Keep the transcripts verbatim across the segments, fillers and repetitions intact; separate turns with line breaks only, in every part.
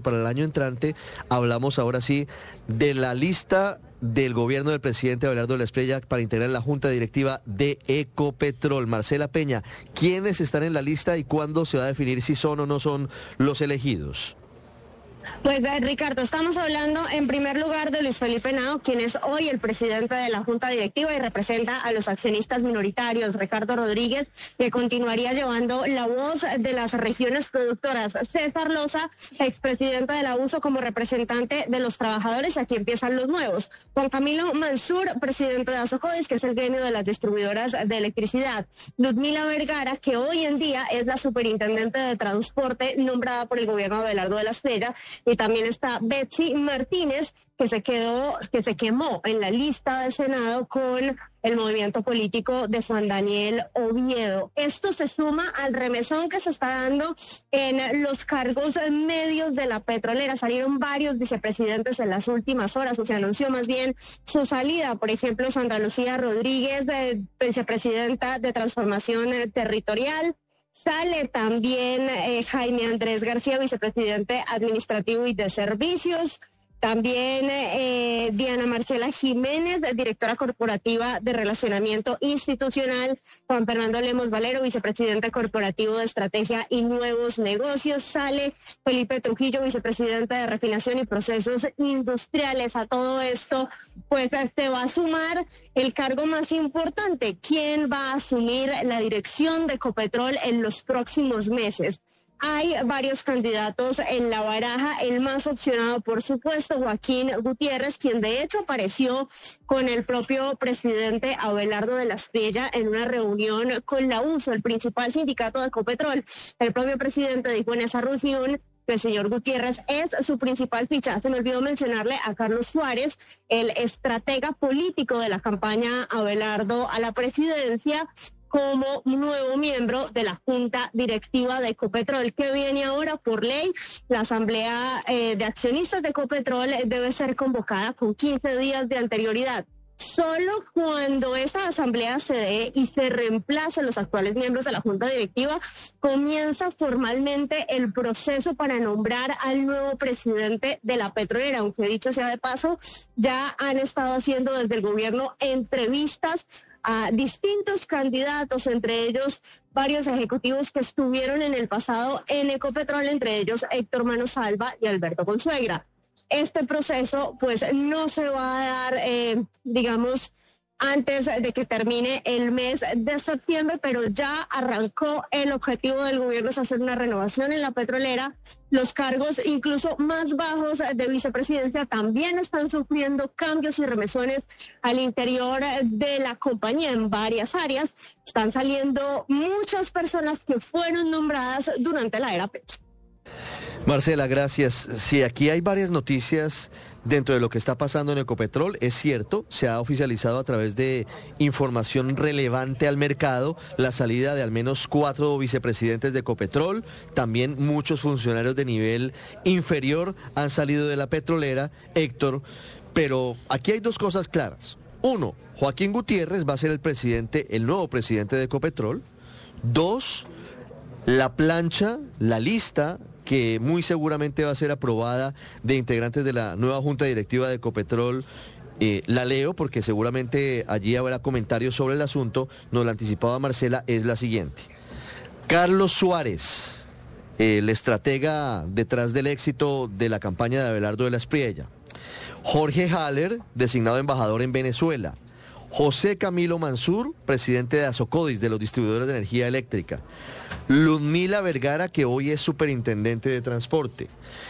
para el año entrante. Hablamos ahora sí de la lista del gobierno del presidente Abelardo de la Espriella para integrar la junta directiva de Ecopetrol. Marcela Peña, ¿quiénes están en la lista y cuándo se va a definir si son o no son los elegidos?
Pues eh, Ricardo, estamos hablando en primer lugar de Luis Felipe Henao, quien es hoy el presidente de la Junta Directiva y representa a los accionistas minoritarios. Ricardo Rodríguez, que continuaría llevando la voz de las regiones productoras. César Loza, expresidente de la U S O, como representante de los trabajadores. Aquí empiezan los nuevos. Juan Camilo Mansur, presidente de Asocodis, que es el gremio de las distribuidoras de electricidad. Ludmila Vergara, que hoy en día es la superintendente de transporte nombrada por el gobierno de Abelardo de la Espriella. Y también está Betsy Martínez, que se quedó, que se quemó en la lista del Senado con el movimiento político de Juan Daniel Oviedo. Esto se suma al remesón que se está dando en los cargos medios de la petrolera. Salieron varios vicepresidentes en las últimas horas, o se anunció más bien su salida. Por ejemplo, Sandra Lucía Rodríguez, de vicepresidenta de Transformación Territorial. Sale también eh, Jaime Andrés García, vicepresidente administrativo y de servicios. También eh, Diana Marcela Jiménez, directora corporativa de Relacionamiento Institucional. Juan Fernando Lemos Valero, vicepresidente corporativo de Estrategia y Nuevos Negocios. Sale Felipe Trujillo, vicepresidente de Refinación y Procesos Industriales. A todo esto, pues se va a sumar el cargo más importante. ¿Quién va a asumir la dirección de Ecopetrol en los próximos meses? Hay varios candidatos en la baraja, el más opcionado, por supuesto, Joaquín Gutiérrez, quien de hecho apareció con el propio presidente Abelardo de la Espriella en una reunión con la U S O, el principal sindicato de Ecopetrol. El propio presidente dijo en esa reunión que el señor Gutiérrez es su principal ficha. Se me olvidó mencionarle a Carlos Suárez, el estratega político de la campaña Abelardo a la presidencia, como nuevo miembro de la Junta Directiva de Ecopetrol, que viene ahora por ley. La Asamblea eh, de Accionistas de Ecopetrol debe ser convocada con quince días de anterioridad. Solo cuando esa asamblea se dé y se reemplacen los actuales miembros de la Junta Directiva, comienza formalmente el proceso para nombrar al nuevo presidente de la petrolera, aunque dicho sea de paso, ya han estado haciendo desde el gobierno entrevistas a distintos candidatos, entre ellos varios ejecutivos que estuvieron en el pasado en Ecopetrol, entre ellos Héctor Manosalva y Alberto Consuegra. Este proceso pues no se va a dar, eh, digamos, antes de que termine el mes de septiembre, pero ya arrancó. El objetivo del gobierno es hacer una renovación en la petrolera. Los cargos incluso más bajos de vicepresidencia también están sufriendo cambios y remesones al interior de la compañía en varias áreas. Están saliendo muchas personas que fueron nombradas durante la era Petro.
Marcela, gracias. Sí, aquí hay varias noticias dentro de lo que está pasando en Ecopetrol. Es cierto, se ha oficializado a través de información relevante al mercado la salida de al menos cuatro vicepresidentes de Ecopetrol. También muchos funcionarios de nivel inferior han salido de la petrolera, Héctor. Pero aquí hay dos cosas claras. Uno, Joaquín Gutiérrez va a ser el presidente, el nuevo presidente de Ecopetrol. Dos, la plancha, la lista que muy seguramente va a ser aprobada de integrantes de la nueva Junta Directiva de Ecopetrol, eh, la leo porque seguramente allí habrá comentarios sobre el asunto, nos la anticipaba Marcela, es la siguiente. Carlos Suárez, el estratega detrás del éxito de la campaña de Abelardo de la Espriella. Jorge Haller, designado embajador en Venezuela. José Camilo Mansur, presidente de Asocodis, de los distribuidores de energía eléctrica. Ludmila Vergara, que hoy es superintendente de transporte.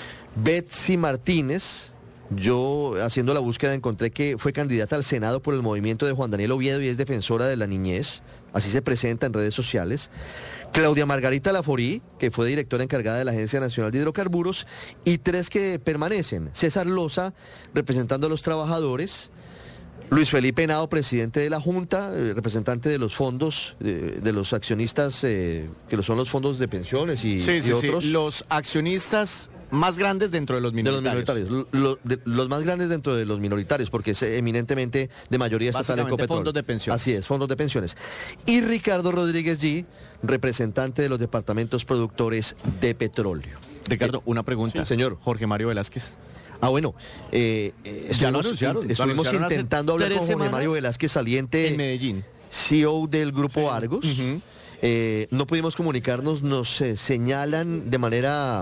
Betsy Martínez, yo haciendo la búsqueda encontré que fue candidata al Senado por el movimiento de Juan Daniel Oviedo y es defensora de la niñez, así se presenta en redes sociales. Claudia Margarita Laforí, que fue directora encargada de la Agencia Nacional de Hidrocarburos, y tres que permanecen. César Loza, representando a los trabajadores. Luis Felipe Henao, presidente de la Junta, eh, representante de los fondos, eh, de los accionistas, eh, que son los fondos de pensiones y,
sí,
y
sí,
otros.
Sí. Los accionistas más grandes dentro de los minoritarios.
De los minoritarios, lo, de, los más grandes dentro de los minoritarios, porque es eminentemente de mayoría estatal Ecopetrol.
Fondos de pensiones.
Así es, fondos de pensiones. Y Ricardo Rodríguez G., representante de los departamentos productores de petróleo.
Ricardo, una pregunta.
Sí, señor.
Jorge Mario Velázquez.
Ah, bueno, eh, eh,
Ya lo
estuvimos,
anunciaron,
in-
lo
estuvimos
anunciaron hace
intentando hablar
tres
con Jorge
semanas
Mario Velázquez, saliente
En Medellín.
C E O del Grupo
Sí.
Argos.
Ujú.
Eh, no pudimos comunicarnos, nos eh, señalan de manera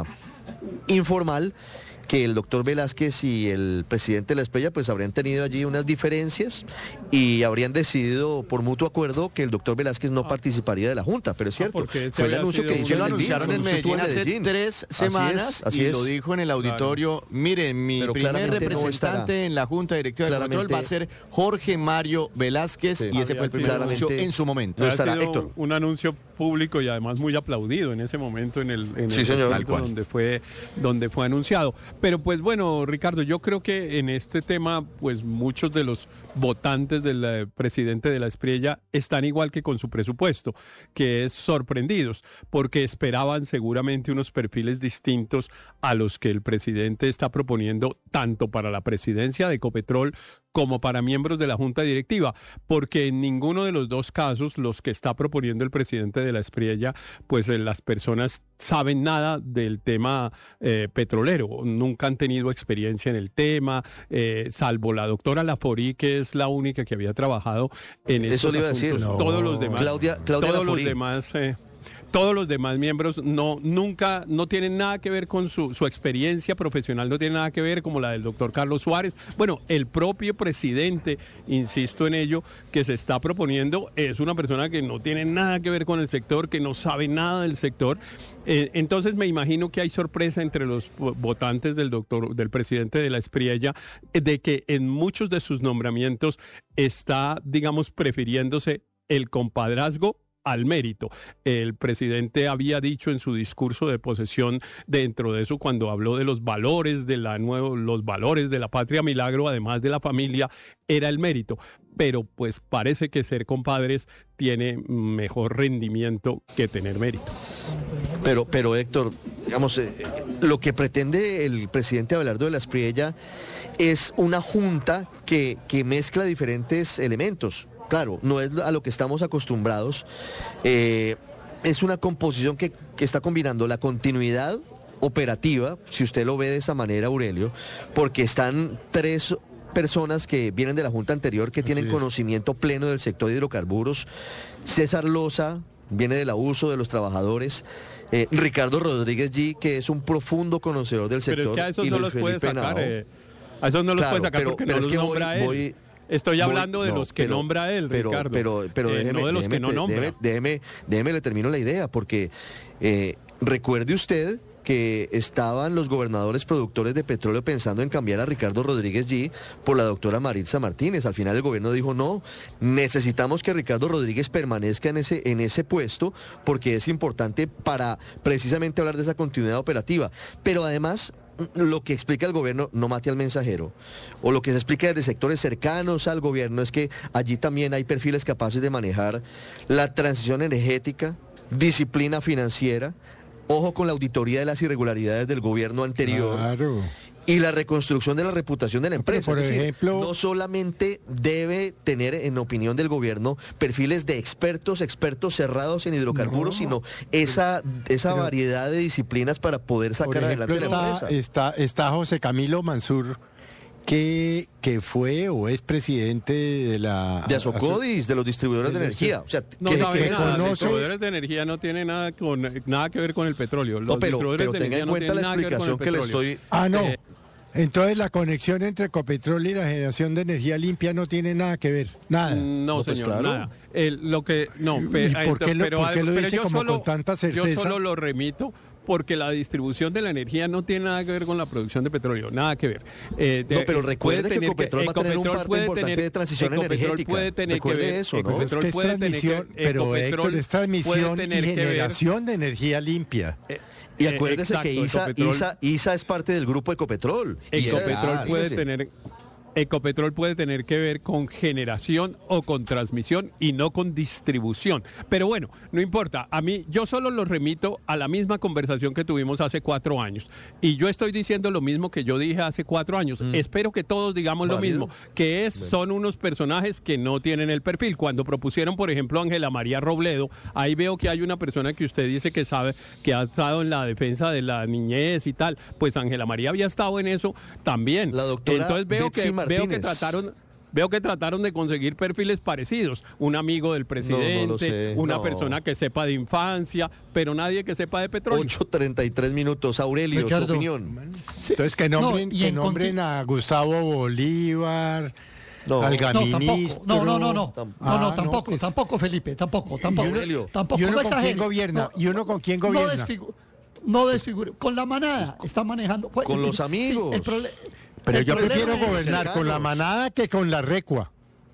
informal que el doctor Velázquez y el presidente de la Esprella pues habrían tenido allí unas diferencias y habrían decidido por mutuo acuerdo que el doctor Velázquez no participaría de la Junta, pero es cierto,
porque ese
fue el
había
anuncio
sido
que
un-
Es
hizo
que lo
en Medellín,
anunciaron en
cuando usted estuvo
Medellín hace
Medellín.
tres
Así
semanas
es, así
y
es.
lo dijo en el auditorio. Miren, mi
Pero
primer
claramente no
representante
estará.
en la Junta Directiva de
Claramente-
Petrol va a ser Jorge Mario Velázquez
Sí.
y ese
Había
fue el primer
sido-
anuncio
Claramente-
en su momento.
No
Ha
estará,
sido
Héctor.
un anuncio público y además muy aplaudido en ese momento en el, en
Sí,
el
señor.
recinto
Tal cual.
donde fue donde fue anunciado. Pero pues bueno, Ricardo, yo creo que en este tema pues muchos de los votantes del eh, presidente de la Espriella están igual que con su presupuesto, que es sorprendidos porque esperaban seguramente unos perfiles distintos a los que el presidente está proponiendo tanto para la presidencia de Ecopetrol como para miembros de la Junta Directiva, porque en ninguno de los dos casos, los que está proponiendo el presidente de la Espriella, pues eh, las personas saben nada del tema eh, petrolero, nunca han tenido experiencia en el tema, eh, salvo la doctora Laforí, que es la única que había trabajado en
Eso
estos
le iba a decir.
asuntos.
No.
Todos los demás,
Claudia- Claudia
todos los
Laforí.
demás... eh, todos los demás miembros no nunca no tienen nada que ver con su, su experiencia profesional, no tiene nada que ver como la del doctor Carlos Suárez. Bueno, el propio presidente, insisto en ello, que se está proponiendo es una persona que no tiene nada que ver con el sector, que no sabe nada del sector. Eh, entonces me imagino que hay sorpresa entre los vo- votantes del doctor, del presidente de la Espriella, eh, de que en muchos de sus nombramientos está, digamos, prefiriéndose el compadrazgo al mérito. El presidente había dicho en su discurso de posesión, dentro de eso, cuando habló de los valores de la nuevo, los valores de la patria milagro, además de la familia, era el mérito. Pero pues parece que ser compadres tiene mejor rendimiento que tener mérito.
Pero, pero Héctor, digamos, eh, lo que pretende el presidente Abelardo de la Espriella es una junta que, que mezcla diferentes elementos. Claro, no es a lo que estamos acostumbrados. Eh, es una composición que, que está combinando la continuidad operativa, si usted lo ve de esa manera, Aurelio, porque están tres personas que vienen de la Junta anterior que tienen
es.
conocimiento pleno del sector de hidrocarburos. César Loza viene del abuso de los trabajadores. Eh, Ricardo Rodríguez G, que es un profundo conocedor del sector.
Pero es que a esos
y
no
Luis
los puede
Felipe
sacar.
Henao.
eh, a esos no los
Claro,
puede sacar
pero-
porque
pero
no
es
los
que voy-
nombra él.
voy-
Estoy
voy-
hablando de
no,
los que
pero-
nombra él,
pero,
Ricardo.
Pero, pero
eh,
déjeme,
no de los
déjeme,
que no nombra.
déjeme, déjeme, déjeme, le termino la idea, porque eh, recuerde usted que estaban los gobernadores productores de petróleo pensando en cambiar a Ricardo Rodríguez G por la doctora Maritza Martínez. Al final el gobierno dijo, no, necesitamos que Ricardo Rodríguez permanezca en ese, en ese puesto porque es importante para precisamente hablar de esa continuidad operativa. Pero además, lo que explica el gobierno, no mate al mensajero, o lo que se explica desde sectores cercanos al gobierno es que allí también hay perfiles capaces de manejar la transición energética, disciplina financiera, ojo con la auditoría de las irregularidades del gobierno anterior.
Claro.
Y la reconstrucción de la reputación de la
No, pero
empresa.
por
Es decir,
ejemplo-
no solamente debe tener, en opinión del gobierno, perfiles de expertos, expertos cerrados en hidrocarburos,
No,
sino esa, esa
pero-
variedad de disciplinas para poder
Por
sacar
ejemplo,
adelante la
está,
empresa.
está, está José Camilo Mansur, que, que fue o es presidente de la...
De Azocodis, de los distribuidores de
de-
energía. O sea,
No
tiene
sabe
que ver
nada,
con
los
conoce-
distribuidores de energía no tienen nada, con, nada que ver con el petróleo. Los
No, pero,
distribuidores
pero
de
tenga
energía
en
no
cuenta
tienen
la
nada que ver con el
explicación que le
petróleo.
estoy...
Ah, no.
Eh,
Entonces la conexión entre Ecopetrol y la generación de energía limpia no tiene nada que ver, nada.
No,
No, pues
señor,
claro.
nada. El- lo que no,
¿Y
pe-
por qué lo-
pero
por qué
algo-
lo
pero
dice
yo
como
solo-
con tanta
Yo
certeza?
solo lo remito porque la distribución de la energía no tiene nada que ver con la producción de petróleo, nada que ver. Eh, de-
No, pero
puede
recuerde que
tener
Ecopetrol va a tener un
Ecopetrol
parte
puede
importante
tener-
de transición
Ecopetrol
energética.
puede tener
Recuerde
que ver,
eso, ¿no?
Es
Ecopetrol
que es
puede tener
transmisión,
que-
pero
Ecopetrol
Héctor, es
puede
transmisión y
tener que ver-
generación de energía limpia.
eh,
Y
eh,
acuérdese que
exacto,
ISA,
Ecopetrol-
ISA, ISA es parte del grupo Ecopetrol. Y esa-
Ecopetrol
ah,
puede
sí.
tener Ecopetrol puede tener que ver con generación o con transmisión y no con distribución. Pero bueno, no importa. A mí, yo solo lo remito a la misma conversación que tuvimos hace cuatro años. Y yo estoy diciendo lo mismo que yo dije hace cuatro años. Mm. Espero que todos digamos ¿Válido? Lo mismo, que es, bueno. son unos personajes que no tienen el perfil. Cuando propusieron, por ejemplo, a Ángela María Robledo, ahí veo que hay una persona que usted dice que sabe, que ha estado en la defensa de la niñez y tal. Pues Ángela María había estado en eso también.
La doctora
Entonces veo
Betsy
que
Martínez.
Veo que trataron, veo que trataron de conseguir perfiles parecidos. Un amigo del presidente,
no, no sé,
una
no.
persona que sepa de infancia, pero nadie que sepa de petróleo.
ocho treinta y tres minutos. Aurelio,
Ricardo,
su opinión.
Sí. Entonces que nombren,
no,
que nombren a Gustavo Bolívar,
no.
al
No,
ministro.
no, no, no, no, no,
Ah,
no, tampoco,
no, pues.
tampoco, Felipe, tampoco, tampoco,
Aurelio.
tampoco,
¿Y uno
no
con quién
exagere.
gobierna?
No,
¿Y uno con quién
no
gobierna?
desfigu- No desfigure, con la manada está manejando.
Con los amigos.
Sí, el prole-
Pero
el
yo
problema
prefiero
es-
gobernar con la manada que con la recua.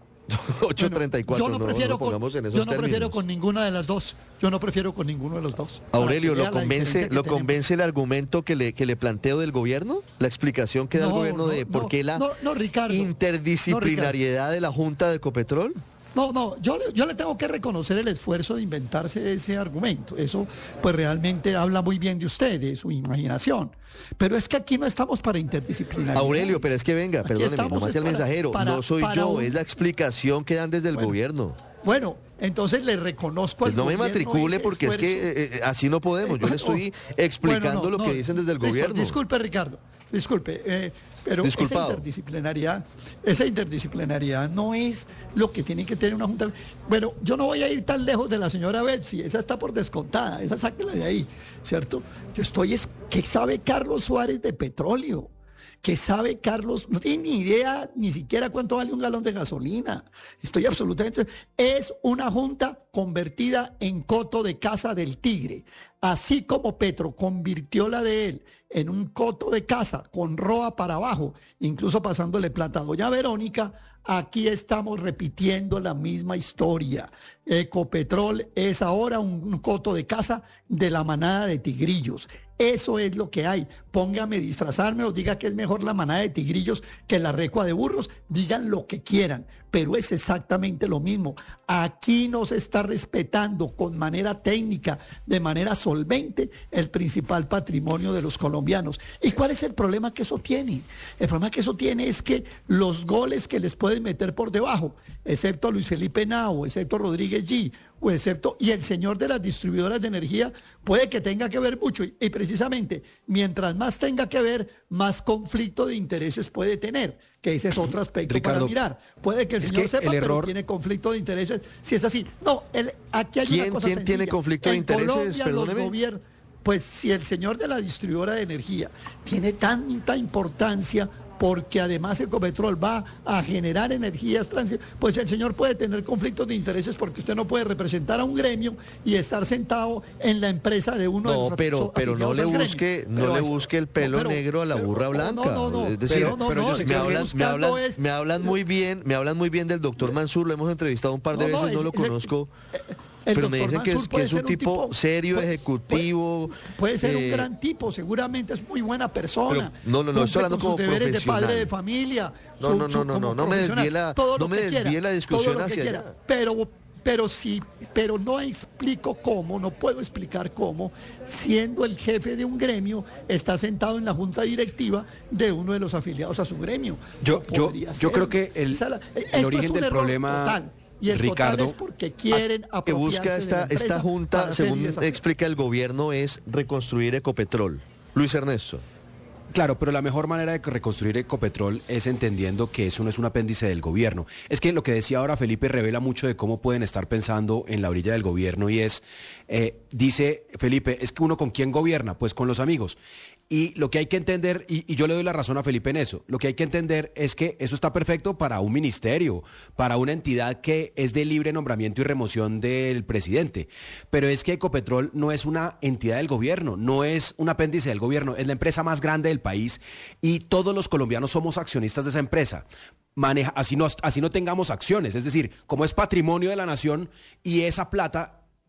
ocho treinta y cuatro,
yo no
no,
prefiero
no
con,
pongamos en esos
yo no
términos.
prefiero con ninguna de las dos. Yo no prefiero con ninguno de los dos.
Aurelio,
Para que
¿lo
vea la
convence,
diferencia que
¿lo
tenemos.
convence el argumento que le, que le planteo del gobierno? La explicación que da el
No,
gobierno
no,
de por
no,
qué la
no, no, Ricardo.
interdisciplinariedad de la Junta de Ecopetrol.
No, no, yo, le- yo le tengo que reconocer el esfuerzo de inventarse ese argumento. Eso, pues realmente habla muy bien de usted, de su imaginación. Pero es que aquí no estamos para interdisciplinaridad.
Aurelio, pero es que venga,
Aquí
perdóneme,
estamos
no mate
es
al
para-
mensajero.
para-
no soy
para
yo,
un-
es la explicación que dan desde el
Bueno,
gobierno.
Bueno, entonces le reconozco al
Pues no me
gobierno
matricule
ese
porque es que
esfuerzo.
eh, eh, así no podemos. Yo le estoy explicando
Bueno, no,
lo que
no,
dicen desde el
listo,
gobierno.
Disculpe, Ricardo, disculpe, eh, pero
Disculpado.
esa interdisciplinariedad, esa interdisciplinariedad no es lo que tiene que tener una junta. Bueno, yo no voy a ir tan lejos de la señora Betsy, esa está por descontada, esa sáquela de ahí, ¿cierto? Yo estoy, es que sabe Carlos Suárez de petróleo. Que sabe Carlos, no tiene ni idea ni siquiera cuánto vale un galón de gasolina. Estoy absolutamente... Es una junta convertida en coto de caza del tigre. Así como Petro convirtió la de él en un coto de caza con roa para abajo, incluso pasándole plata a doña Verónica, aquí estamos repitiendo la misma historia. Ecopetrol es ahora un, un coto de caza de la manada de tigrillos. Eso es lo que hay. Póngame a disfrazármelo, diga que es mejor la manada de tigrillos que la recua de burros, digan lo que quieran, pero es exactamente lo mismo. Aquí no se está respetando con manera técnica, de manera solvente, el principal patrimonio de los colombianos. ¿Y cuál es el problema que eso tiene? El problema que eso tiene es que los goles que les pueden meter por debajo, excepto a Luis Felipe Nao, excepto a Rodríguez G, o excepto, y el señor de las distribuidoras de energía puede que tenga que ver mucho, y, y precisamente mientras más tenga que ver, más conflicto de intereses puede tener, que ese es otro aspecto
Ricardo,
para mirar. Puede que el
es
señor
que
sepa,
el
pero
error-
tiene conflicto de intereses, si es así. No, el, aquí hay
¿Quién-
una cosa
quién tiene
sencilla.
conflicto de
En
intereses?
Colombia, los
Perdóneme.
gobiernos, pues si el señor de la distribuidora de energía tiene tanta importancia, porque además Ecopetrol va a generar energías trans, pues el señor puede tener conflictos de intereses porque usted no puede representar a un gremio y estar sentado en la empresa de uno de
No,
los
pero,
afiliados
pero no
al
le
gremio.
busque, no
Pero
le
es-
busque el pelo
no, pero-
negro a la
pero-
burra
no,
blanca.
No, no, no,
Es decir,
pero no,
pero yo
no,
sé
lo
que
me
que
hablan, me
buscando
hablan,
es-
me hablan muy bien, me hablan muy bien del doctor Mansur, lo hemos entrevistado un par de
No, no,
veces, no
el-
lo
el-
conozco,
el
pero me
doctor
dicen que es,
Mansur
que
puede
es un
ser
tipo serio,
puede-
ejecutivo.
Puede, puede ser un
eh,
gran tipo, seguramente es muy buena persona.
Pero- no, no, no, estoy
cumple
hablando
con sus
como
deberes de
profesional.
padre de familia.
No,
su-
no,
su-
no, no,
como
no, no me
profesional,
desvíe la-
todo
no
lo
me
que
desvíe
quiera,
la discusión
todo lo que
hacia
quiera.
allá.
Pero, pero sí, pero no explico cómo, no puedo explicar cómo, siendo el jefe de un gremio, está sentado en la junta directiva de uno de los afiliados a su gremio.
Yo-
No
yo-
podría
yo
ser.
creo que el-
Esa la-
el
esto es
origen
un
del
error
problema,
total. Y el
Ricardo,
total es porque quieren
que
apropiarse
busca
de
esta,
la empresa
esta junta,
para hacer y
según
deshacer.
explica el gobierno, es reconstruir Ecopetrol. Luis Ernesto.
Claro, pero la mejor manera de reconstruir Ecopetrol es entendiendo que eso no es un apéndice del gobierno. Es que lo que decía ahora Felipe revela mucho de cómo pueden estar pensando en la orilla del gobierno y es, eh, dice Felipe, es que uno con quién gobierna, pues con los amigos. Y lo que hay que entender, y, y yo le doy la razón a Felipe en eso, lo que hay que entender es que eso está perfecto para un ministerio, para una entidad que es de libre nombramiento y remoción del presidente. Pero es que Ecopetrol no es una entidad del gobierno, no es un apéndice del gobierno, es la empresa más grande del país y todos los colombianos somos accionistas de esa empresa. Maneja, así, no, así no tengamos acciones, es decir, como es patrimonio de la nación y esa plata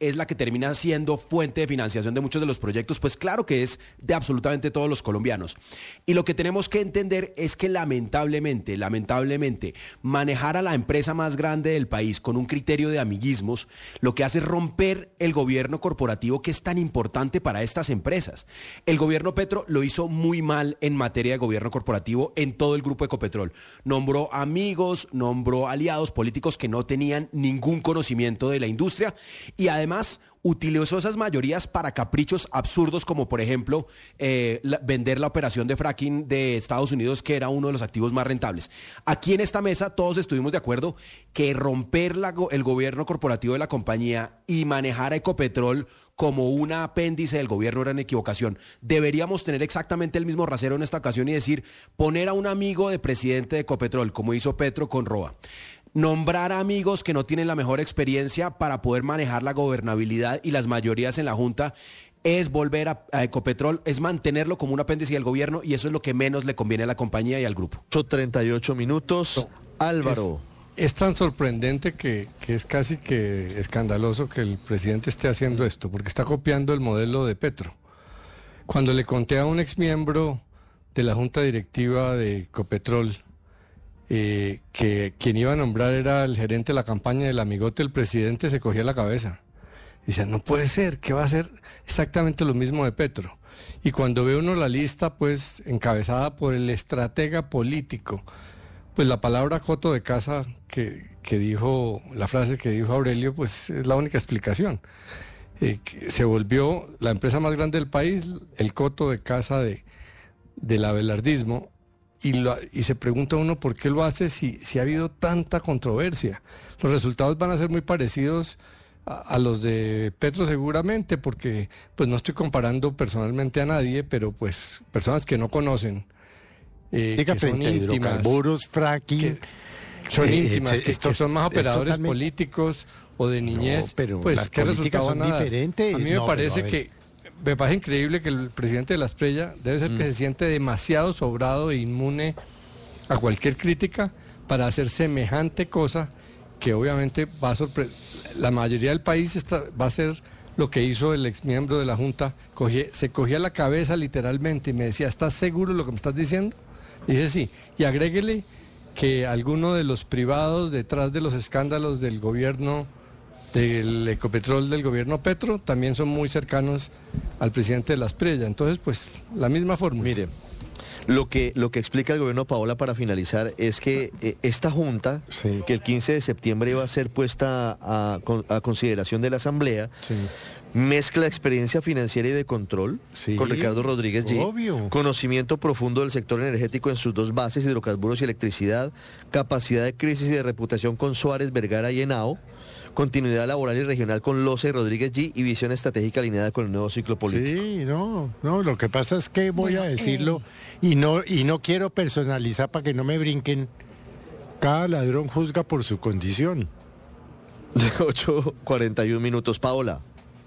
es la que termina siendo fuente de financiación de muchos de los proyectos, pues claro que es de absolutamente todos los colombianos. Y lo que tenemos que entender es que lamentablemente, lamentablemente, manejar a la empresa más grande del país con un criterio de amiguismos, lo que hace es romper el gobierno corporativo que es tan importante para estas empresas. El gobierno Petro lo hizo muy mal en materia de gobierno corporativo en todo el grupo Ecopetrol. Nombró amigos, nombró aliados políticos que no tenían ningún conocimiento de la industria y además utilizó esas mayorías para caprichos absurdos como por ejemplo eh, la, vender la operación de fracking de Estados Unidos, que era uno de los activos más rentables. Aquí en esta mesa todos estuvimos de acuerdo que romper la, el gobierno corporativo de la compañía y manejar a Ecopetrol como un apéndice del gobierno era una equivocación. Deberíamos tener exactamente el mismo rasero en esta ocasión y decir, poner a un amigo de presidente de Ecopetrol, como hizo Petro con Roa. Nombrar a amigos que no tienen la mejor experiencia para poder manejar la gobernabilidad y las mayorías en la Junta es volver a, a Ecopetrol, es mantenerlo como un apéndice del gobierno y eso es lo que menos le conviene a la compañía y al grupo.
ocho treinta y ocho minutos. No, Álvaro.
Es, es tan sorprendente que, que es casi que escandaloso que el presidente esté haciendo esto, porque está copiando el modelo de Petro. Cuando le conté a un exmiembro de la Junta Directiva de Ecopetrol, Eh, que quien iba a nombrar era el gerente de la campaña del amigote del presidente, se cogía la cabeza. Dice, no puede ser, que va a ser exactamente lo mismo de Petro. Y cuando ve uno la lista, pues, encabezada por el estratega político, pues la palabra coto de casa que, que dijo, la frase que dijo Aurelio, pues es la única explicación. Eh, se volvió la empresa más grande del país, el coto de casa de, del abelardismo. Y, lo, y se pregunta uno por qué lo hace si, si ha habido tanta controversia. Los resultados van a ser muy parecidos a, a los de Petro seguramente, porque pues no estoy comparando personalmente a nadie, pero pues personas que no conocen, eh,
Diga,
que son íntimas,
hidrocarburos, fracking,
que son
eh,
íntimas,
eh,
que,
esto,
que son más operadores
totalmente...
políticos o de niñez,
no, pero
pues
las
qué
políticas
resultado
son
nada.
diferentes.
A mí me
no,
parece
pero,
que me parece increíble que el presidente de la Esprella debe ser mm. que se siente demasiado sobrado e inmune a cualquier crítica para hacer semejante cosa que obviamente va a sorprender. La mayoría del país está, va a hacer lo que hizo el exmiembro de la Junta, cogía, se cogía la cabeza literalmente y me decía, ¿estás seguro de lo que me estás diciendo? Y dice sí, y agréguele que alguno de los privados detrás de los escándalos del gobierno del Ecopetrol del gobierno Petro también son muy cercanos al presidente de la Esprella. Entonces, pues, la misma fórmula.
Mire, lo que, lo que explica el gobierno Paola para finalizar es que eh, esta junta, sí. que el quince de septiembre iba a ser puesta a, a, a consideración de la Asamblea, sí. mezcla experiencia financiera y de control sí, con Ricardo Rodríguez G,
obvio.
Conocimiento profundo del sector energético en sus dos bases, hidrocarburos y electricidad, capacidad de crisis y de reputación con Suárez, Vergara y Henao, continuidad laboral y regional con Loza y Rodríguez G y visión estratégica alineada con el nuevo ciclo político.
Sí, no, no, lo que pasa es que voy bueno, a decirlo eh... y no y no quiero personalizar para que no me brinquen. Cada ladrón juzga por su condición.
ocho cuarenta y un minutos, Paola.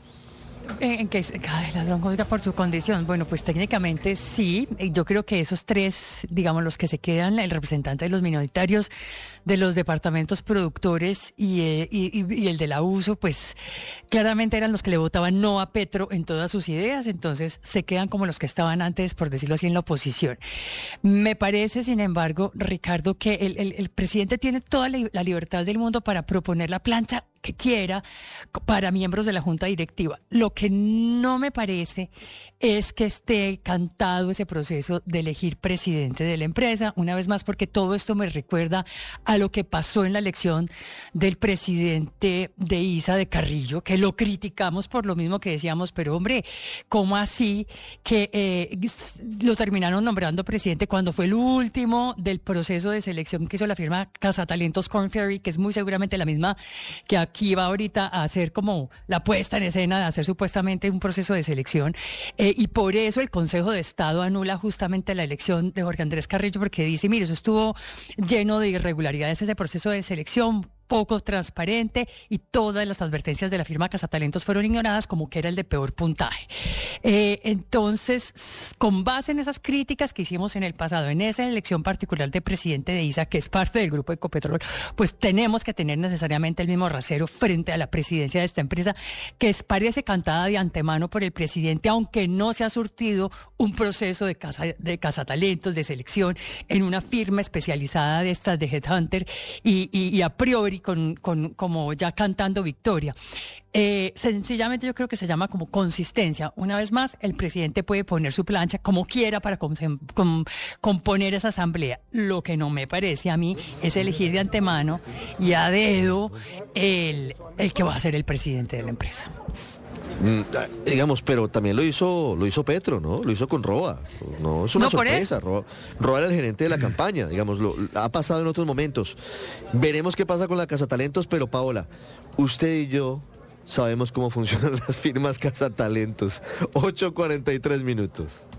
En que cada ladrón juzga por su condición. Bueno, pues técnicamente sí. Yo creo que esos tres, digamos, los que se quedan, el representante de los minoritarios, de los departamentos productores y, eh, y, y el de la U S O, pues claramente eran los que le votaban no a Petro en todas sus ideas. Entonces se quedan como los que estaban antes, por decirlo así, en la oposición. Me parece, sin embargo, Ricardo, que el, el, el presidente tiene toda la libertad del mundo para proponer la plancha que quiera para miembros de la Junta Directiva. Lo que no me parece es que esté cantado ese proceso de elegir presidente de la empresa, una vez más porque todo esto me recuerda a lo que pasó en la elección del presidente de I S A de Carrillo, que lo criticamos por lo mismo que decíamos, pero hombre, ¿cómo así que eh, lo terminaron nombrando presidente cuando fue el último del proceso de selección que hizo la firma Cazatalentos Korn Ferry, que es muy seguramente la misma que aquí va ahorita a hacer como la puesta en escena de hacer supuestamente un proceso de selección, eh, y por eso el Consejo de Estado anula justamente la elección de Jorge Andrés Carrillo, porque dice, mire, eso estuvo lleno de irregularidades ese proceso de selección, poco transparente y todas las advertencias de la firma Cazatalentos fueron ignoradas como que era el de peor puntaje. Eh, entonces, con base en esas críticas que hicimos en el pasado, en esa elección particular de presidente de I S A, que es parte del grupo Ecopetrol, pues tenemos que tener necesariamente el mismo rasero frente a la presidencia de esta empresa, que es, parece cantada de antemano por el presidente, aunque no se ha surtido un proceso de, casa, de cazatalentos, de selección, en una firma especializada de estas de Headhunter y, y, y a priori Con, con, como ya cantando victoria. Eh, sencillamente yo creo que se llama como consistencia. Una vez más, el presidente puede poner su plancha como quiera para com, com, componer esa asamblea. Lo que no me parece a mí es elegir de antemano y a dedo el, el que va a ser el presidente de la empresa.
Mm, digamos, pero también lo hizo lo hizo Petro, ¿no? Lo hizo con Roa. No es una
no,
sorpresa. Roa, Roa era el gerente de la campaña, digamos, lo, ha pasado en otros momentos. Veremos qué pasa con la Cazatalentos, pero Paola, usted y yo sabemos cómo funcionan las firmas Cazatalentos. ocho cuarenta y tres minutos.